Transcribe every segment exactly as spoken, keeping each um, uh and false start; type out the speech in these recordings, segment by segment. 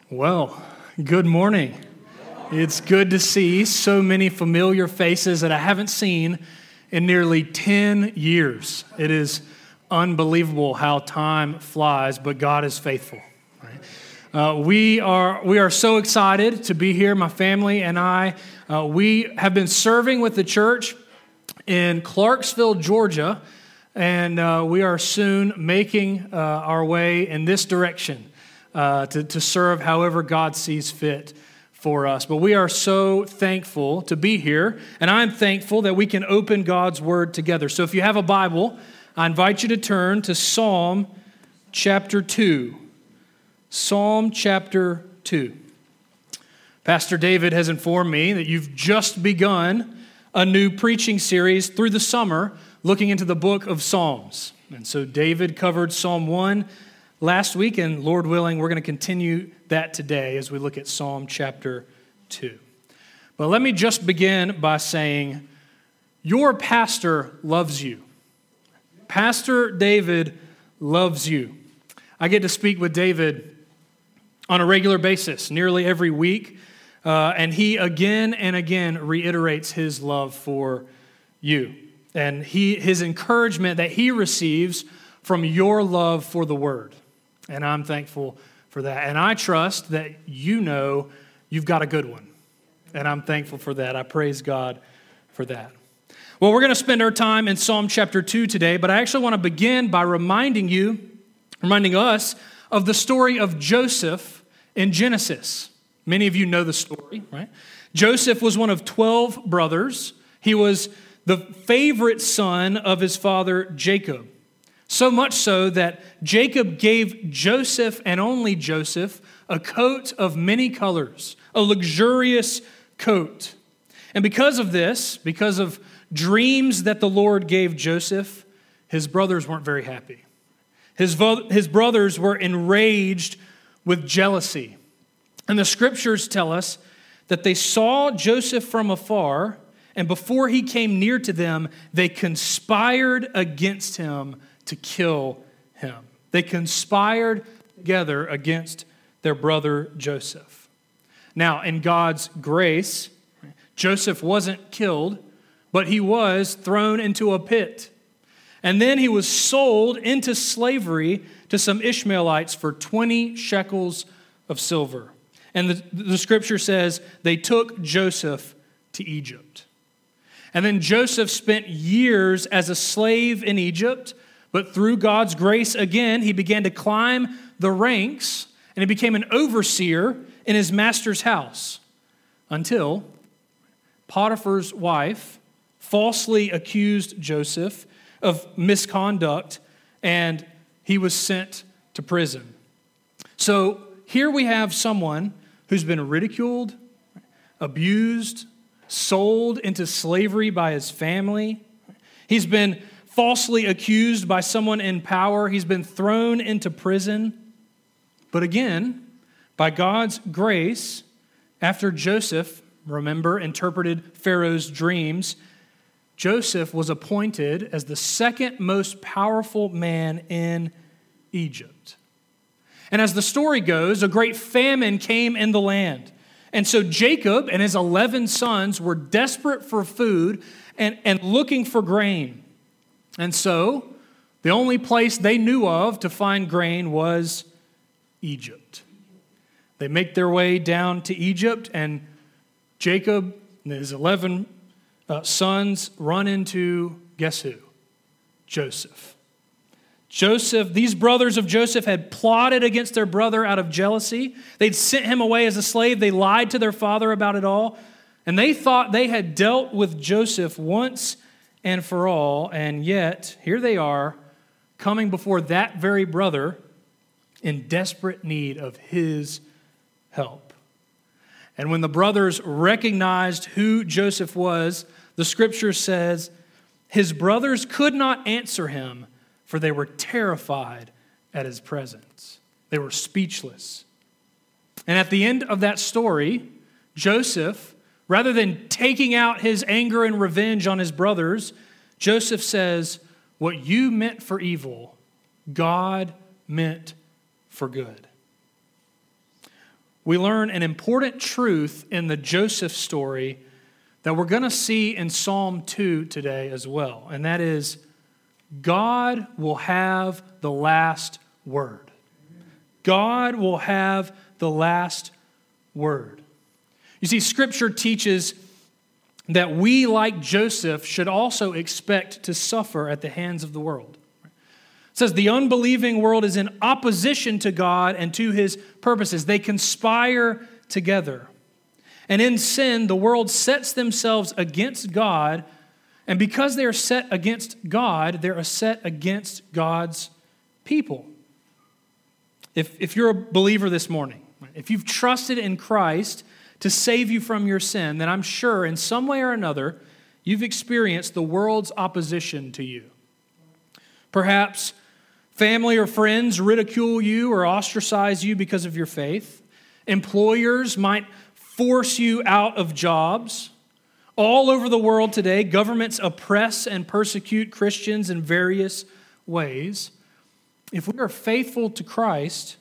Well, good morning. It's good to see so many familiar faces that I haven't seen in nearly ten years. It is unbelievable how time flies, but God is faithful. Right? Uh, we are we are so excited to be here, my family and I. Uh, we have been serving with the church in Clarksville, Georgia, and uh, we are soon making uh, our way in this direction. Uh, to, to serve however God sees fit for us. But we are so thankful to be here, and I'm thankful that we can open God's Word together. So if you have a Bible, I invite you to turn to Psalm chapter two. Psalm chapter two. Pastor David has informed me that you've just begun a new preaching series through the summer looking into the book of Psalms. And so David covered Psalm one last week, and Lord willing, we're going to continue that today as we look at Psalm chapter two. But let me just begin by saying, your pastor loves you. Pastor David loves you. I get to speak with David on a regular basis, nearly every week, uh, and he again and again reiterates his love for you, and he his encouragement that he receives from your love for the Word. And I'm thankful for that. And I trust that you know you've got a good one. And I'm thankful for that. I praise God for that. Well, we're going to spend our time in Psalm chapter two today, but I actually want to begin by reminding you, reminding us of the story of Joseph in Genesis. Many of you know the story, right? Joseph was one of twelve brothers. He was the favorite son of his father Jacob. So much so that Jacob gave Joseph and only Joseph a coat of many colors, a luxurious coat. And because of this, because of dreams that the Lord gave Joseph, his brothers weren't very happy. His, vo- his brothers were enraged with jealousy. And the scriptures tell us that they saw Joseph from afar, and before he came near to them, they conspired against him to kill him. They conspired together against their brother Joseph. Now, in God's grace, Joseph wasn't killed, but he was thrown into a pit. And then he was sold into slavery to some Ishmaelites for twenty shekels of silver. And the, the scripture says they took Joseph to Egypt. And then Joseph spent years as a slave in Egypt. But through God's grace, again, he began to climb the ranks, and he became an overseer in his master's house until Potiphar's wife falsely accused Joseph of misconduct, and he was sent to prison. So here we have someone who's been ridiculed, abused, sold into slavery by his family. He's been falsely accused by someone in power. He's been thrown into prison. But again, by God's grace, after Joseph, remember, interpreted Pharaoh's dreams, Joseph was appointed as the second most powerful man in Egypt. And as the story goes, a great famine came in the land. And so Jacob and his eleven sons were desperate for food and, and looking for grain. And so, the only place they knew of to find grain was Egypt. They make their way down to Egypt, and Jacob and his eleven uh, sons run into, guess who? Joseph. Joseph, these brothers of Joseph had plotted against their brother out of jealousy. They'd sent him away as a slave. They lied to their father about it all. And they thought they had dealt with Joseph once and for all, and yet, here they are, coming before that very brother in desperate need of his help. And when the brothers recognized who Joseph was, the scripture says, his brothers could not answer him, for they were terrified at his presence. They were speechless. And at the end of that story, Joseph, rather than taking out his anger and revenge on his brothers, Joseph says, what you meant for evil, God meant for good. we learn an important truth in the Joseph story that we're going to see in Psalm two today as well, and that is God will have the last word. God will have the last word. You see, Scripture teaches that we, like Joseph, should also expect to suffer at the hands of the world. It says the unbelieving world is in opposition to God and to His purposes. They conspire together. And in sin, the world sets themselves against God, and because they are set against God, they're set against God's people. If, if you're a believer this morning, if you've trusted in Christ to save you from your sin, then I'm sure in some way or another, you've experienced the world's opposition to you. Perhaps family or friends ridicule you or ostracize you because of your faith. Employers might force you out of jobs. All over the world today, governments oppress and persecute Christians in various ways. If we are faithful to Christ,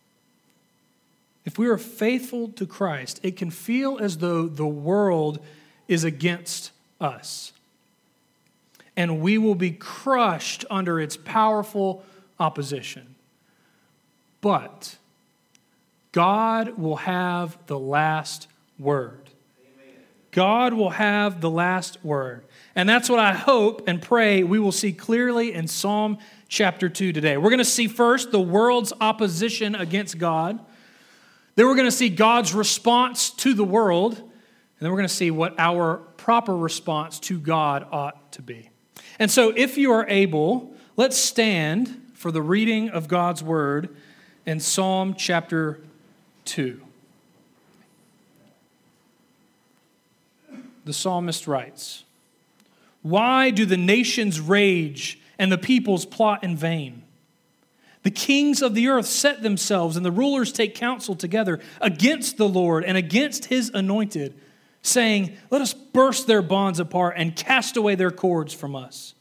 if we are faithful to Christ, it can feel as though the world is against us. And we will be crushed under its powerful opposition. But God will have the last word. Amen. God will have the last word. And that's what I hope and pray we will see clearly in Psalm chapter two today. We're going to see first the world's opposition against God. Then we're going to see God's response to the world. And then we're going to see what our proper response to God ought to be. And so if you are able, let's stand for the reading of God's word in Psalm chapter two. The psalmist writes, "Why do the nations rage and the peoples plot in vain? The kings of the earth set themselves, and the rulers take counsel together against the Lord and against His anointed, saying, 'Let us burst their bonds apart and cast away their cords from us.'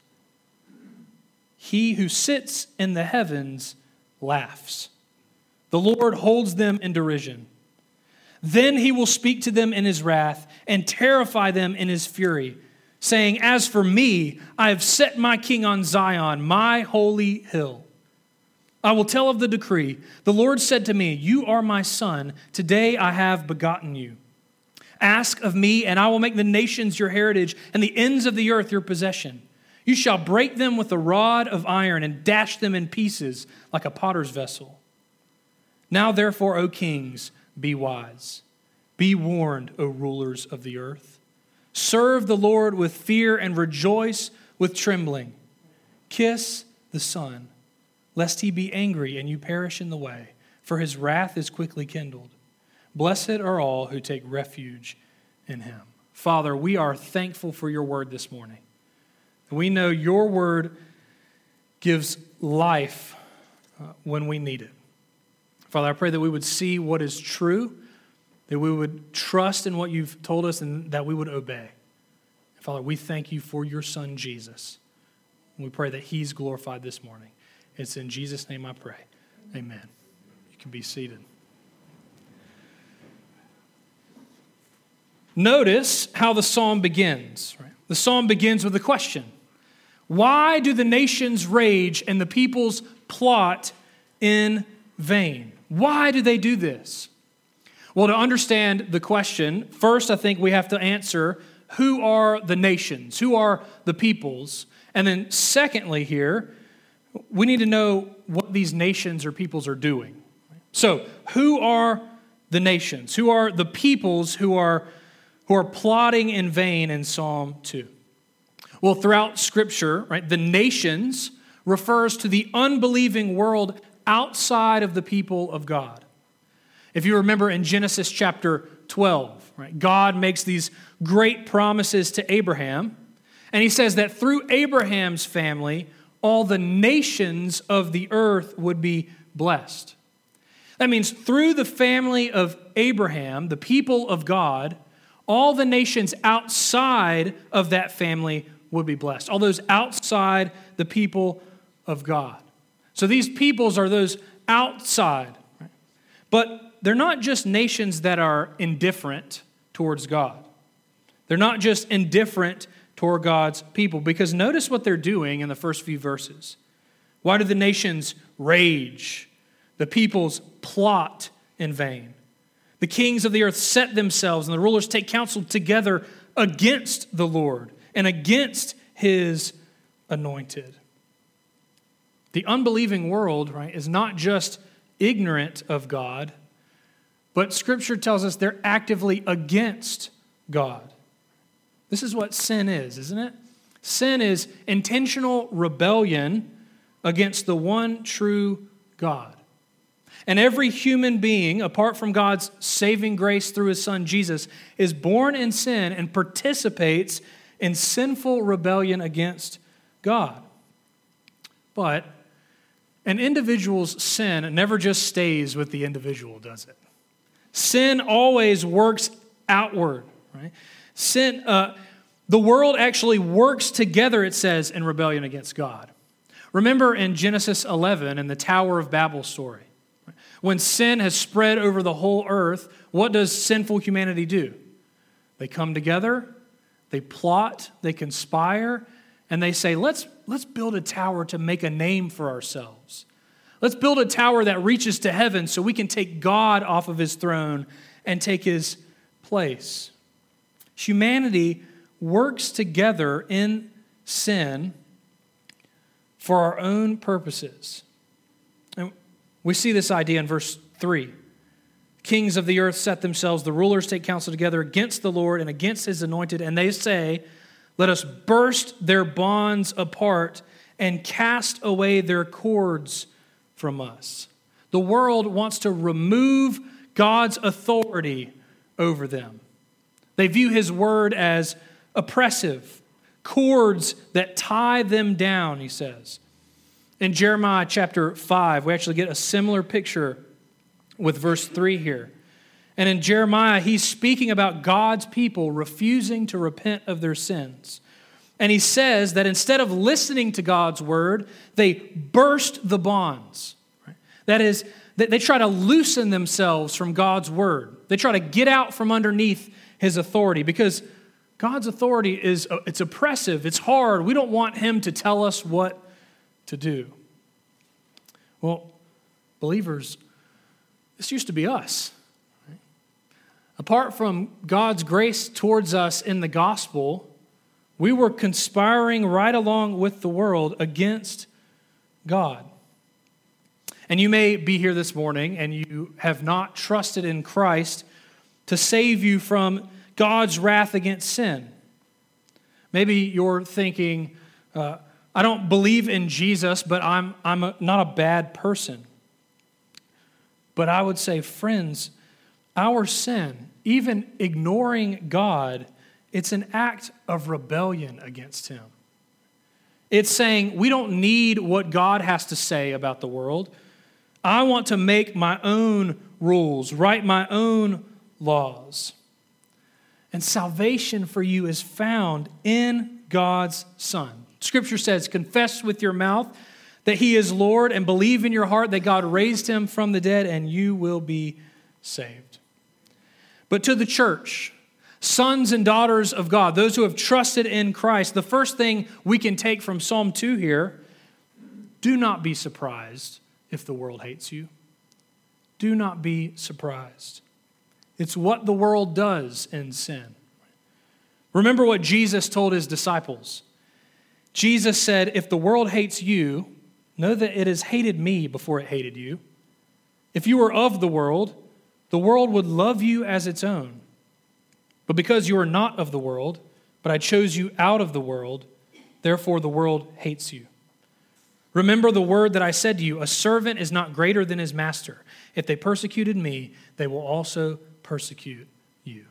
He who sits in the heavens laughs. The Lord holds them in derision. Then He will speak to them in His wrath and terrify them in His fury, saying, 'As for me, I have set my king on Zion, my holy hill. I will tell of the decree. The Lord said to me, you are my son. Today I have begotten you. Ask of me, and I will make the nations your heritage and the ends of the earth your possession. You shall break them with a rod of iron and dash them in pieces like a potter's vessel. Now therefore, O kings, be wise. Be warned, O rulers of the earth. Serve the Lord with fear and rejoice with trembling. Kiss the Son, lest He be angry and you perish in the way, for His wrath is quickly kindled. Blessed are all who take refuge in Him." Father, we are thankful for your word this morning. We know your word gives life uh, when we need it. Father, I pray that we would see what is true, that we would trust in what you've told us, and that we would obey. Father, we thank you for your Son, Jesus. And we pray that He's glorified this morning. It's in Jesus' name I pray. Amen. You can be seated. Notice how the psalm begins. Right? The psalm begins with a question. Why do the nations rage and the peoples plot in vain? Why do they do this? Well, to understand the question, first I think we have to answer, who are the nations? Who are the peoples? And then secondly here, we need to know what these nations or peoples are doing. So, who are the nations? Who are the peoples who are, who are plotting in vain in Psalm two? Well, throughout Scripture, right, the nations refers to the unbelieving world outside of the people of God. If you remember in Genesis chapter twelve, right, God makes these great promises to Abraham, and He says that through Abraham's family, all the nations of the earth would be blessed. That means through the family of Abraham, the people of God, all the nations outside of that family would be blessed. All those outside the people of God. So these peoples are those outside. Right? But they're not just nations that are indifferent towards God. They're not just indifferent toward God's people, because notice what they're doing in the first few verses. Why do the nations rage? The peoples plot in vain. The kings of the earth set themselves, and the rulers take counsel together against the Lord and against his anointed. The unbelieving world, right, is not just ignorant of God, but Scripture tells us they're actively against God. This is what sin is, isn't it? Sin is intentional rebellion against the one true God. And every human being, apart from God's saving grace through his Son Jesus, is born in sin and participates in sinful rebellion against God. But an individual's sin never just stays with the individual, does it? Sin always works outward, right? Sin, uh, the world actually works together, it says, in rebellion against God. Remember in Genesis eleven in the Tower of Babel story, when sin has spread over the whole earth, what does sinful humanity do? They come together, they plot, they conspire, and they say, let's, let's build a tower to make a name for ourselves. Let's build a tower that reaches to heaven so we can take God off of his throne and take his place. Humanity works together in sin for our own purposes. And we see this idea in verse three. Kings of the earth set themselves, the rulers take counsel together against the Lord and against his anointed, and they say, let us burst their bonds apart and cast away their cords from us. The world wants to remove God's authority over them. They view his word as oppressive, cords that tie them down, he says. In Jeremiah chapter five, we actually get a similar picture with verse three here. And in Jeremiah, he's speaking about God's people refusing to repent of their sins. And he says that instead of listening to God's word, they burst the bonds. Right? That is, they try to loosen themselves from God's word. They try to get out from underneath his authority, because God's authority is, it's oppressive, it's hard. We don't want him to tell us what to do. Well, believers, this used to be us. Right? Apart from God's grace towards us in the gospel, we were conspiring right along with the world against God. And you may be here this morning and you have not trusted in Christ to save you from God's wrath against sin. Maybe you're thinking, uh, I don't believe in Jesus, but I'm, I'm a, not a bad person. But I would say, friends, our sin, even ignoring God, it's an act of rebellion against him. It's saying, we don't need what God has to say about the world. I want to make my own rules, write my own laws. And salvation for you is found in God's Son. Scripture says, confess with your mouth that he is Lord and believe in your heart that God raised him from the dead and you will be saved. But to the church, sons and daughters of God, those who have trusted in Christ, the first thing we can take from Psalm two here, do not be surprised if the world hates you. Do not be surprised. It's what the world does in sin. Remember what Jesus told his disciples. Jesus said, if the world hates you, know that it has hated me before it hated you. If you were of the world, the world would love you as its own. But because you are not of the world, but I chose you out of the world, therefore the world hates you. Remember the word that I said to you, a servant is not greater than his master. If they persecuted me, they will also persecute you.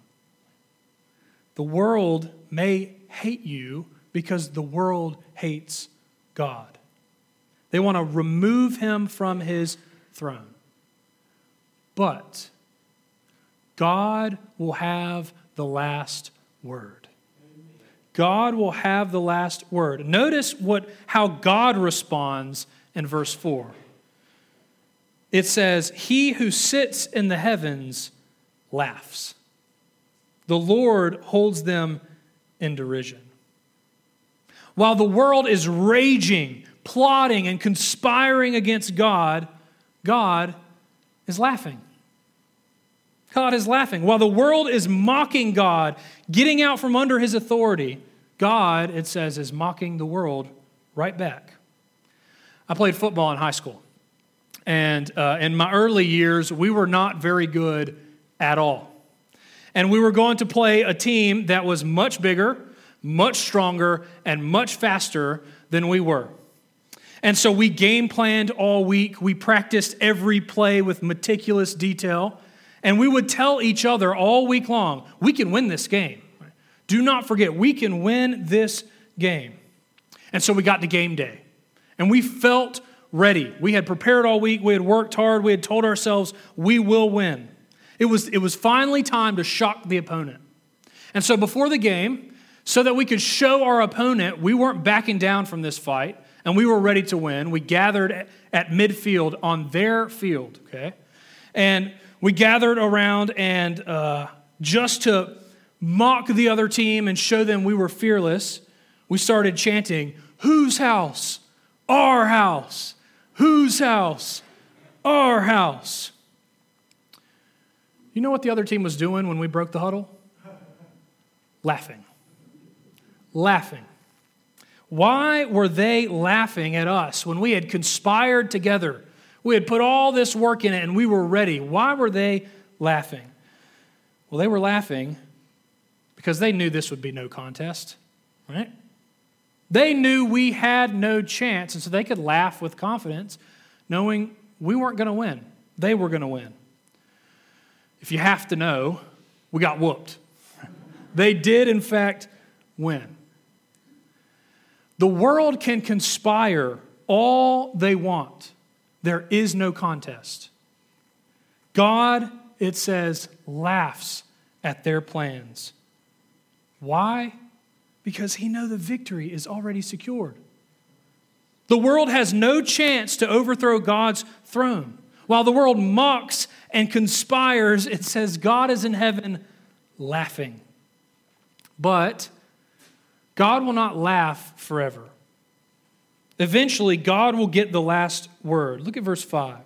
The world may hate you because the world hates God. They want to remove him from his throne. But God will have the last word. God will have the last word. Notice what how God responds in verse four. it says, he who sits in the heavens laughs. The Lord holds them in derision. While the world is raging, plotting, and conspiring against God, God is laughing. God is laughing. While the world is mocking God, getting out from under his authority, God, it says, is mocking the world right back. I played football in high school. And uh, in my early years, we were not very good at all. And we were going to play a team that was much bigger, much stronger, and much faster than we were. And so we game planned all week. We practiced every play with meticulous detail. And we would tell each other all week long, we can win this game. Do not forget, we can win this game. And so we got to game day. And we felt ready. We had prepared all week. We had worked hard. We had told ourselves, we will win. It was, it was finally time to shock the opponent. And so before the game, so that we could show our opponent we weren't backing down from this fight, and we were ready to win, we gathered at, at midfield on their field, okay? And we gathered around and uh, just to mock the other team and show them we were fearless, we started chanting, whose house? Our house. Whose house? Our house. You know what the other team was doing when we broke the huddle? Laughing. Laughing. Why were they laughing at us when we had conspired together? We had put all this work in it and we were ready. Why were they laughing? Well, they were laughing because they knew this would be no contest, right? They knew we had no chance, and so they could laugh with confidence, knowing we weren't going to win. They were going to win. If you have to know, we got whooped. They did, in fact, win. The world can conspire all they want. There is no contest. God, it says, laughs at their plans. Why? Because he knows the victory is already secured. The world has no chance to overthrow God's throne. While the world mocks and conspires, it says God is in heaven laughing. But God will not laugh forever. Eventually, God will get the last word. Look at verse five.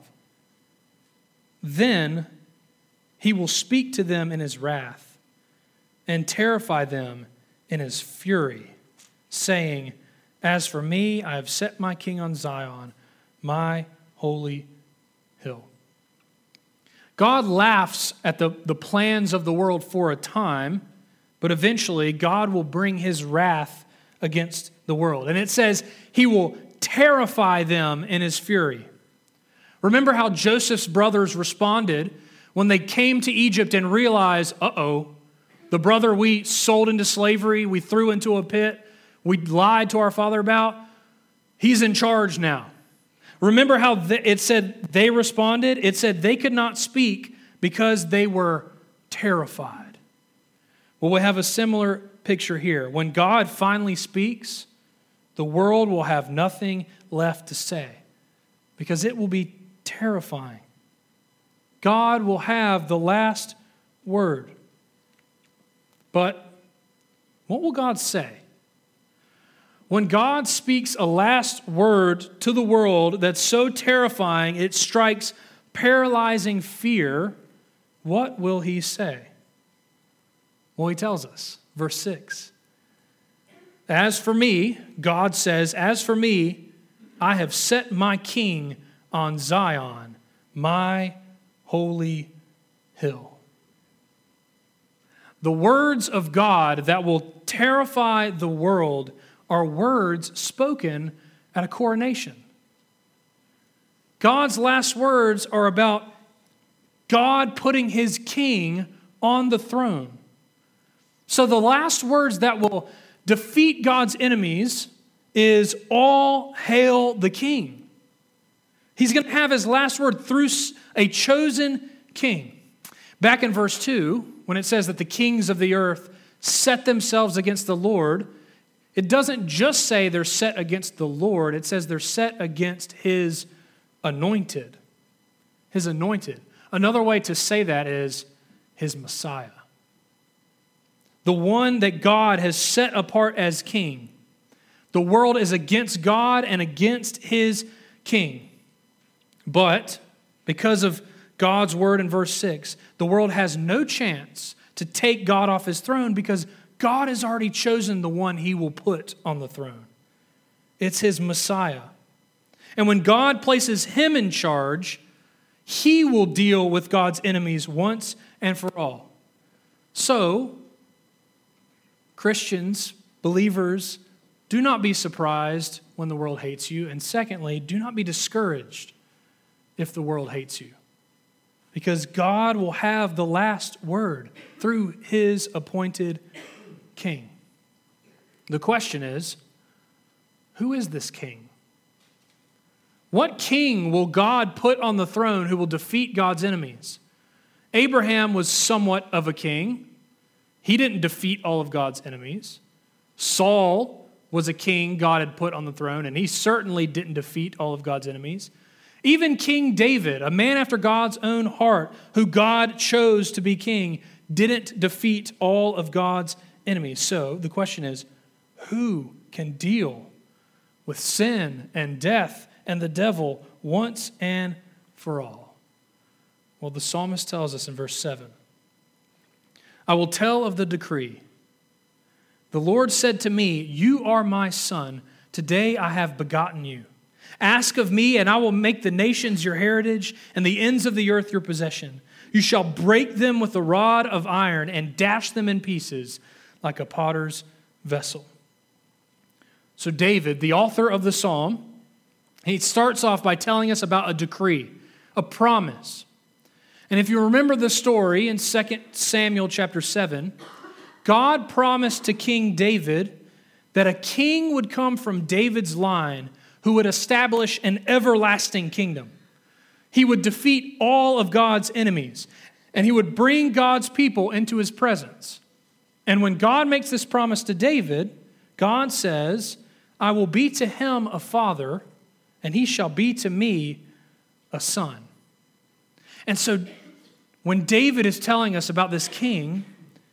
Then he will speak to them in his wrath and terrify them in his fury, saying, as for me, I have set my king on Zion, my holy hill. God laughs at the, the plans of the world for a time, but eventually God will bring his wrath against the world. And it says he will terrify them in his fury. Remember how Joseph's brothers responded when they came to Egypt and realized, uh-oh, the brother we sold into slavery, we threw into a pit, we lied to our father about, he's in charge now. Remember how it said they responded? It said they could not speak because they were terrified. Well, we have a similar picture here. When God finally speaks, the world will have nothing left to say because it will be terrifying. God will have the last word. But what will God say? When God speaks a last word to the world that's so terrifying it strikes paralyzing fear, what will he say? Well, he tells us, verse six. As for me, God says, as for me, I have set my king on Zion, my holy hill. The words of God that will terrify the world are words spoken at a coronation. God's last words are about God putting his king on the throne. So the last words that will defeat God's enemies is all hail the king. He's going to have his last word through a chosen king. Back in verse two, when it says that the kings of the earth set themselves against the Lord, it doesn't just say they're set against the Lord, it says they're set against his anointed. his anointed. Another way to say that is his Messiah. The one that God has set apart as king. The world is against God and against his king. But because of God's word in verse six, the world has no chance to take God off his throne because God has already chosen the one he will put on the throne. It's his Messiah. And when God places him in charge, he will deal with God's enemies once and for all. So, Christians, believers, do not be surprised when the world hates you. And secondly, do not be discouraged if the world hates you. Because God will have the last word through his appointed king. The question is, who is this king? What king will God put on the throne who will defeat God's enemies? Abraham was somewhat of a king. He didn't defeat all of God's enemies. Saul was a king God had put on the throne, and he certainly didn't defeat all of God's enemies. Even King David, a man after God's own heart, who God chose to be king, didn't defeat all of God's enemies. So the question is, who can deal with sin and death and the devil once and for all? Well, the psalmist tells us in verse seven, I will tell of the decree. The Lord said to me, you are my son. Today I have begotten you. Ask of me, and I will make the nations your heritage and the ends of the earth your possession. You shall break them with a rod of iron and dash them in pieces like a potter's vessel. So David, the author of the psalm, he starts off by telling us about a decree, a promise. And if you remember the story in Second Samuel chapter seven, God promised to King David that a king would come from David's line who would establish an everlasting kingdom. He would defeat all of God's enemies, and he would bring God's people into his presence. And when God makes this promise to David, God says, I will be to him a father, and he shall be to me a son. And so when David is telling us about this king,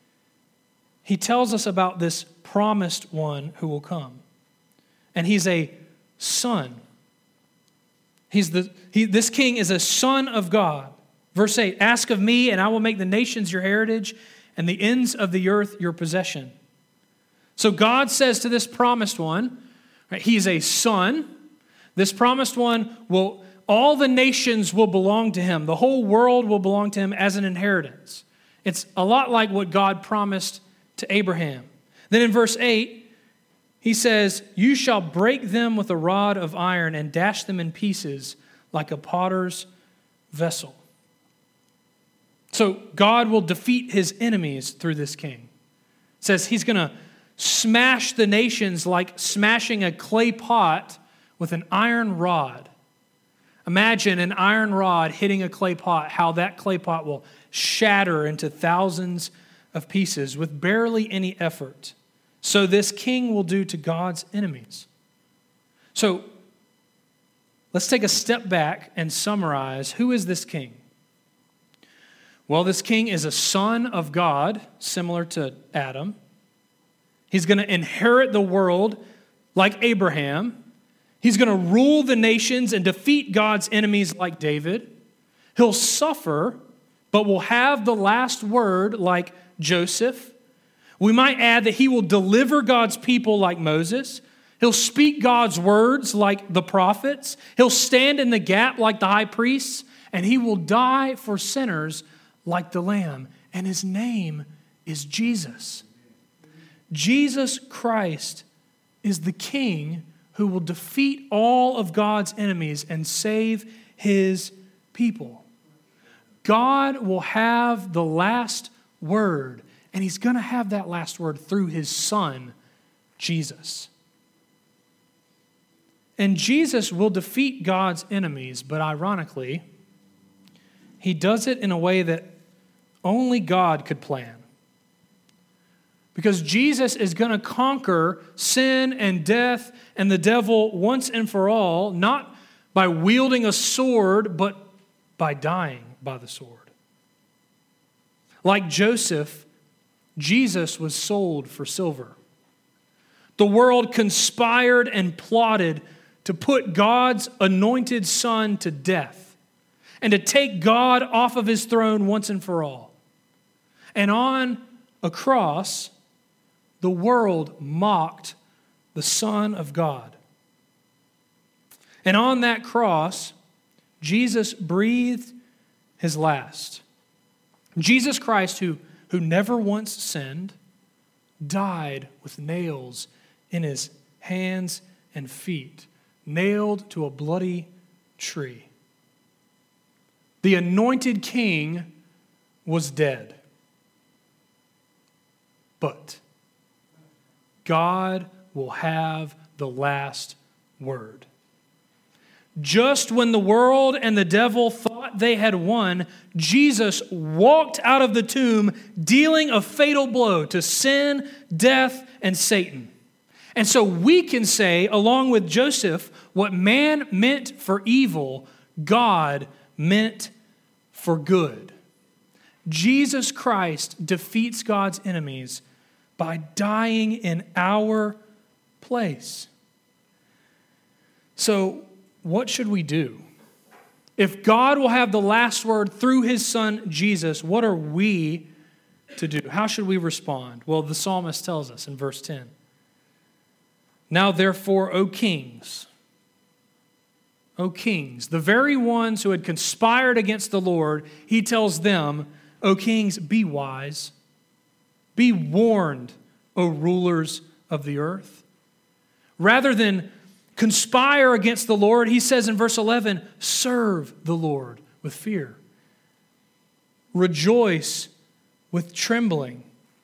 he tells us about this promised one who will come. And he's a son. He's the he, this king is a son of God. Verse eight, ask of me, and I will make the nations your heritage, and the ends of the earth your possession. So God says to this promised one, right, he's a son. This promised one will, all the nations will belong to him. The whole world will belong to him as an inheritance. It's a lot like what God promised to Abraham. Then in verse eight, he says, you shall break them with a rod of iron and dash them in pieces like a potter's vessel. So God will defeat his enemies through this king. It says he's going to smash the nations like smashing a clay pot with an iron rod. Imagine an iron rod hitting a clay pot, how that clay pot will shatter into thousands of pieces with barely any effort. So this king will do to God's enemies. So let's take a step back and summarize, who is this king? Well, this king is a son of God, similar to Adam. He's going to inherit the world like Abraham. He's going to rule the nations and defeat God's enemies like David. He'll suffer, but will have the last word like Joseph. We might add that he will deliver God's people like Moses. He'll speak God's words like the prophets. He'll stand in the gap like the high priests. And he will die for sinners like the Lamb. And his name is Jesus. Jesus Christ is the King who will defeat all of God's enemies and save his people. God will have the last word. And he's going to have that last word through his son, Jesus. And Jesus will defeat God's enemies, but ironically, he does it in a way that only God could plan. Because Jesus is going to conquer sin and death and the devil once and for all, not by wielding a sword, but by dying by the sword. Like Joseph, Jesus was sold for silver. The world conspired and plotted to put God's anointed Son to death and to take God off of his throne once and for all. And on a cross, the world mocked the Son of God. And on that cross, Jesus breathed his last. Jesus Christ, who, who never once sinned, died with nails in his hands and feet, nailed to a bloody tree. The anointed king was dead. But God will have the last word. Just when the world and the devil thought they had won, Jesus walked out of the tomb, dealing a fatal blow to sin, death, and Satan. And so we can say, along with Joseph, what man meant for evil, God meant for good. Jesus Christ defeats God's enemies by dying in our place. So, what should we do? If God will have the last word through his Son, Jesus, what are we to do? How should we respond? Well, the psalmist tells us in verse ten. Now, therefore, O kings, O kings, the very ones who had conspired against the Lord, he tells them, O kings, be wise. Be warned, O rulers of the earth. Rather than conspire against the Lord, he says in verse eleven, serve the Lord with fear. Rejoice with trembling.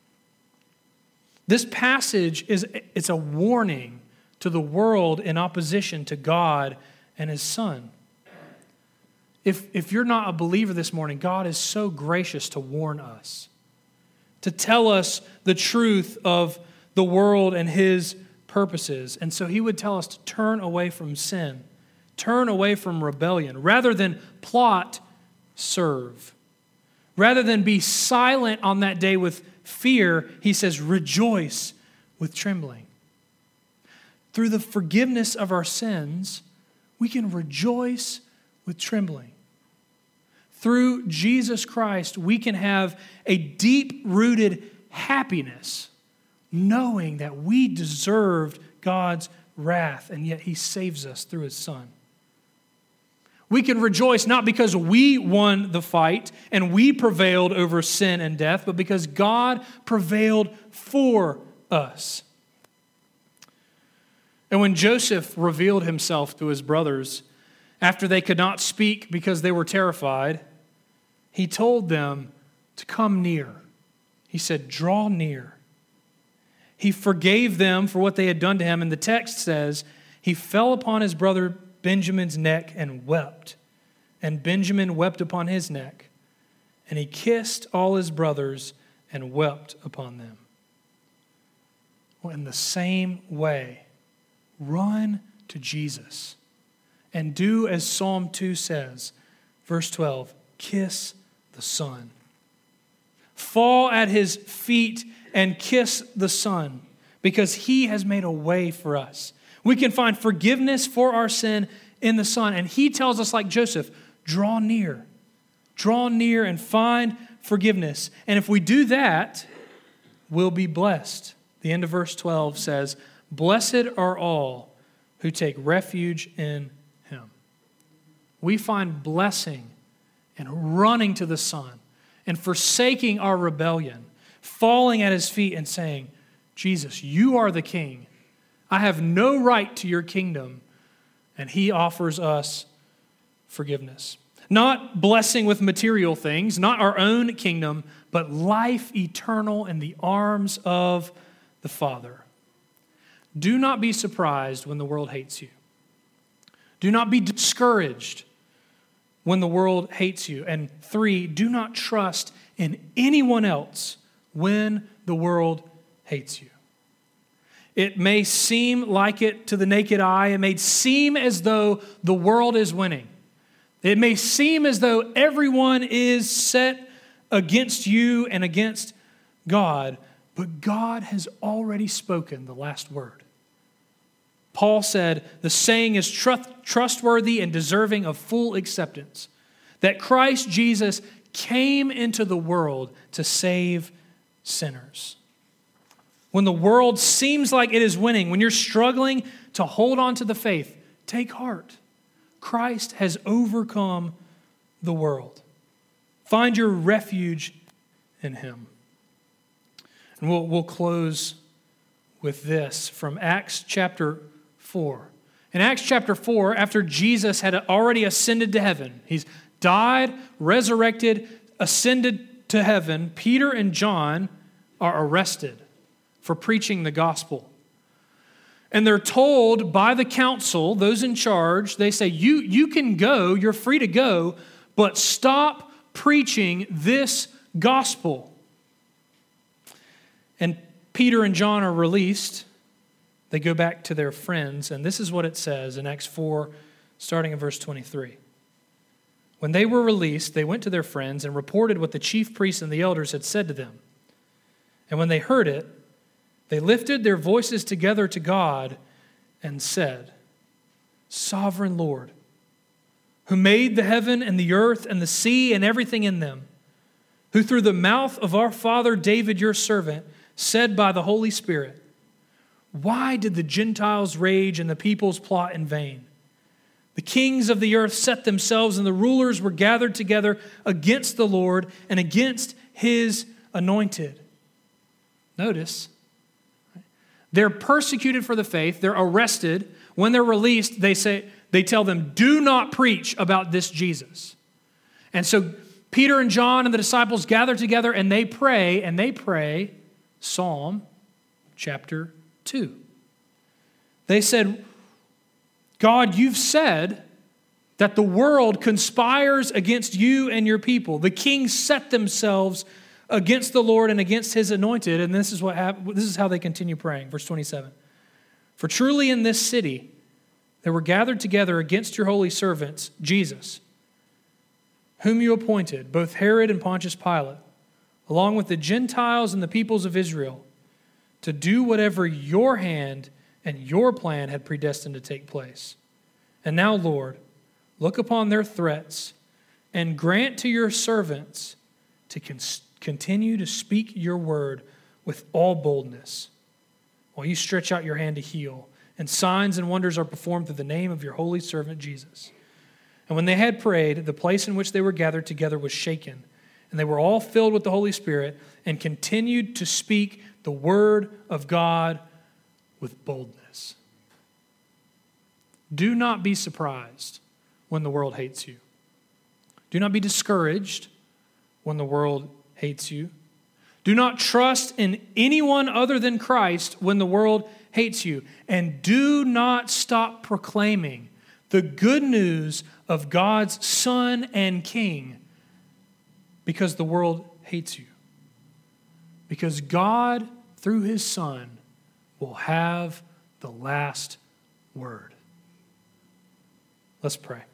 This passage is it's a warning to the world in opposition to God and his Son. If, if you're not a believer this morning, God is so gracious to warn us, to tell us the truth of the world and his purposes. And so he would tell us to turn away from sin, turn away from rebellion. Rather than plot, serve. Rather than be silent on that day with fear, he says, rejoice with trembling. Through the forgiveness of our sins, we can rejoice with trembling. Through Jesus Christ, we can have a deep-rooted happiness, knowing that we deserved God's wrath, and yet he saves us through his Son. We can rejoice not because we won the fight and we prevailed over sin and death, but because God prevailed for us. And when Joseph revealed himself to his brothers, after they could not speak because they were terrified, he told them to come near. He said, draw near. He forgave them for what they had done to him. And the text says, he fell upon his brother Benjamin's neck and wept. And Benjamin wept upon his neck. And he kissed all his brothers and wept upon them. Well, in the same way, run to Jesus and do as Psalm two says, verse twelve, kiss the Son. Fall at his feet and kiss the Son, because he has made a way for us. We can find forgiveness for our sin in the Son. And he tells us, like Joseph, draw near. Draw near and find forgiveness. And if we do that, we'll be blessed. The end of verse twelve says, blessed are all who take refuge in him. We find blessing in running to the Son and forsaking our rebellion, falling at his feet and saying, Jesus, you are the King. I have no right to your kingdom. And he offers us forgiveness. Not blessing with material things, not our own kingdom, but life eternal in the arms of the Father. Do not be surprised when the world hates you. Do not be discouraged when the world hates you. And three, do not trust in anyone else when the world hates you. It may seem like it to the naked eye. It may seem as though the world is winning. It may seem as though everyone is set against you and against God, but God has already spoken the last word. Paul said, the saying is trustworthy and deserving of full acceptance, that Christ Jesus came into the world to save sinners. When the world seems like it is winning, when you're struggling to hold on to the faith, take heart. Christ has overcome the world. Find your refuge in him. And we'll, we'll close with this from Acts chapter four. In Acts chapter four, after Jesus had already ascended to heaven, he's died, resurrected, ascended to heaven, Peter and John are arrested for preaching the gospel. And they're told by the council, those in charge, they say, you, you can go, you're free to go, but stop preaching this gospel. And Peter and John are released. They go back to their friends, and this is what it says in Acts four, starting in verse twenty-three. When they were released, they went to their friends and reported what the chief priests and the elders had said to them. And when they heard it, they lifted their voices together to God and said, Sovereign Lord, who made the heaven and the earth and the sea and everything in them, who through the mouth of our father David, your servant, said by the Holy Spirit, why did the Gentiles rage and the peoples plot in vain? The kings of the earth set themselves, and the rulers were gathered together against the Lord and against his anointed. Notice, they're persecuted for the faith. They're arrested. When they're released, they say they tell them, do not preach about this Jesus. And so Peter and John and the disciples gather together and they pray, and they pray Psalm chapter two. They said, God, you've said that the world conspires against you and your people. The kings set themselves against the Lord and against his anointed. And this is what hap- this is how they continue praying. Verse twenty-seven. For truly in this city they were gathered together against your holy servants, Jesus, whom you appointed, both Herod and Pontius Pilate, along with the Gentiles and the peoples of Israel, to do whatever your hand and your plan had predestined to take place. And now, Lord, look upon their threats and grant to your servants to con- continue to speak your word with all boldness, while you stretch out your hand to heal, and signs and wonders are performed through the name of your holy servant Jesus. And when they had prayed, the place in which they were gathered together was shaken, and they were all filled with the Holy Spirit and continued to speak the word of God with boldness. Do not be surprised when the world hates you. Do not be discouraged when the world hates you. Do not trust in anyone other than Christ when the world hates you. And do not stop proclaiming the good news of God's Son and King because the world hates you. Because God, through his Son, will have the last word. Let's pray.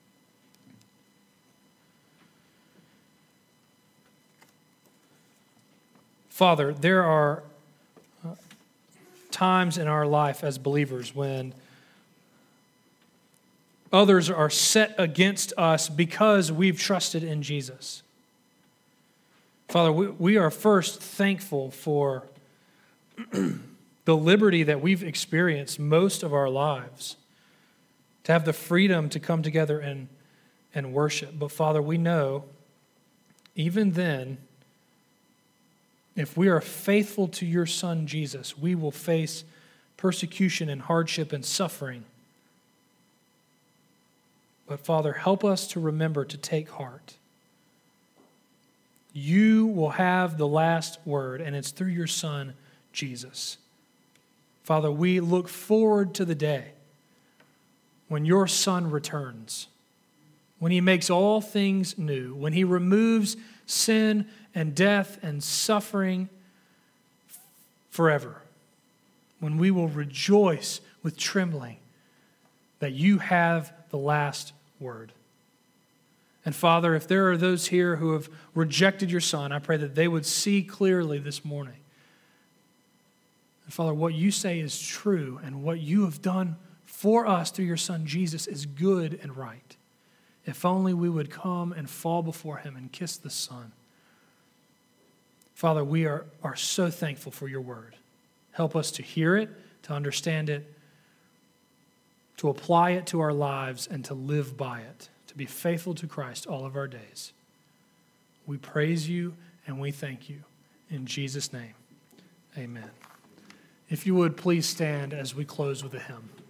Father, there are times in our life as believers when others are set against us because we've trusted in Jesus. Father, we, we are first thankful for the liberty that we've experienced most of our lives, to have the freedom to come together and, and worship. But Father, we know even then, if we are faithful to your Son, Jesus, we will face persecution and hardship and suffering. But Father, help us to remember to take heart. You will have the last word, and it's through your Son, Jesus. Father, we look forward to the day when your Son returns, when he makes all things new, when he removes sin and death and suffering forever, when we will rejoice with trembling that you have the last word. And Father, if there are those here who have rejected your Son, I pray that they would see clearly this morning. And Father, what you say is true, and what you have done for us through your Son Jesus is good and right. If only we would come and fall before him and kiss the Son. Father, we are, are so thankful for your word. Help us to hear it, to understand it, to apply it to our lives, and to live by it, to be faithful to Christ all of our days. We praise you and we thank you. In Jesus' name, amen. If you would, please stand as we close with a hymn.